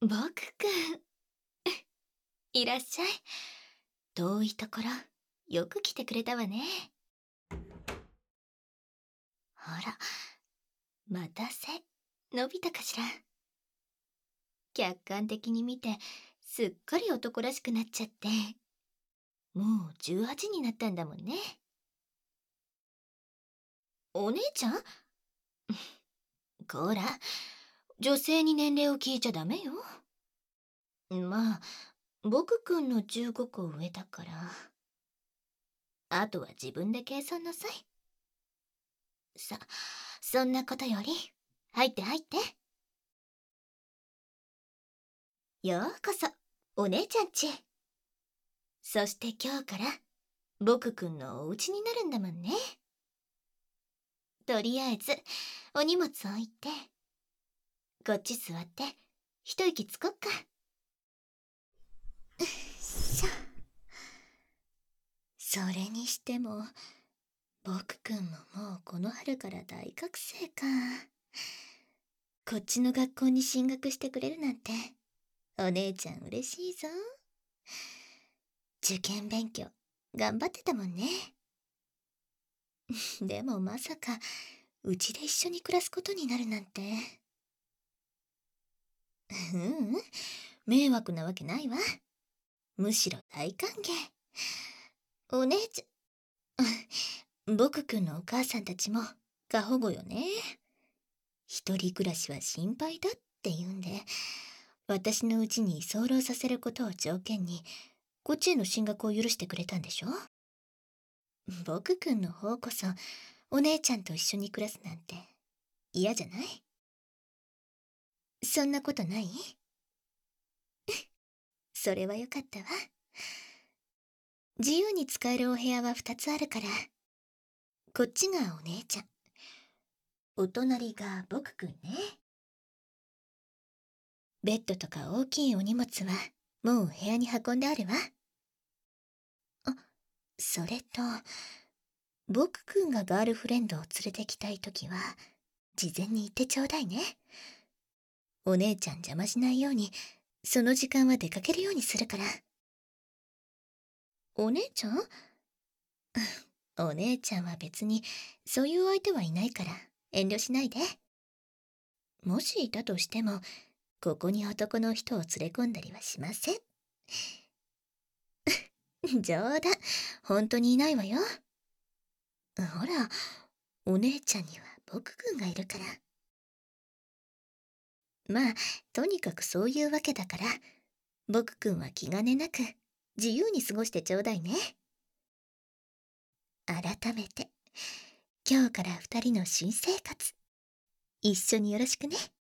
僕くん、いらっしゃい。遠いところ、よく来てくれたわね。ほら、待たせ、伸びたかしら。客観的に見て、すっかり男らしくなっちゃって。もう18になったんだもんね。お姉ちゃんこら、女性に年齢を聞いちゃダメよ。まあ、僕くんの15個上だから。あとは自分で計算なさい。そんなことより、入って入って。ようこそ、お姉ちゃんち。そして今日から、僕くんのお家になるんだもんね。とりあえず、お荷物置いて、こっち座って、一息つこっか。しょ。それにしても、僕くんももうこの春から大学生か。こっちの学校に進学してくれるなんて、お姉ちゃん嬉しいぞ。受験勉強、頑張ってたもんね。でもまさか、うちで一緒に暮らすことになるなんて。迷惑なわけないわ。むしろ大歓迎。お姉ちゃん、僕くんのお母さんたちも過保護よね。一人暮らしは心配だって言うんで、私のうちに居候させることを条件に、こっちへの進学を許してくれたんでしょ。僕くんの方こそ、お姉ちゃんと一緒に暮らすなんて嫌じゃない？そんなことない？それはよかったわ。自由に使えるお部屋は2つあるから、こっちがお姉ちゃん、お隣が僕くんね。ベッドとか大きいお荷物はもう部屋に運んであるわ。あ、それと、僕くんがガールフレンドを連れてきたいときは、事前に言ってちょうだいね。お姉ちゃん邪魔しないように、その時間は出かけるようにするから。お姉ちゃん？お姉ちゃんは別に、そういう相手はいないから、遠慮しないで。もしいたとしても、ここに男の人を連れ込んだりはしません。冗談、本当にいないわよ。ほら、お姉ちゃんには僕くんがいるから。まあ、とにかくそういうわけだから、僕くんは気兼ねなく、自由に過ごしてちょうだいね。改めて、今日から2人の新生活、一緒によろしくね。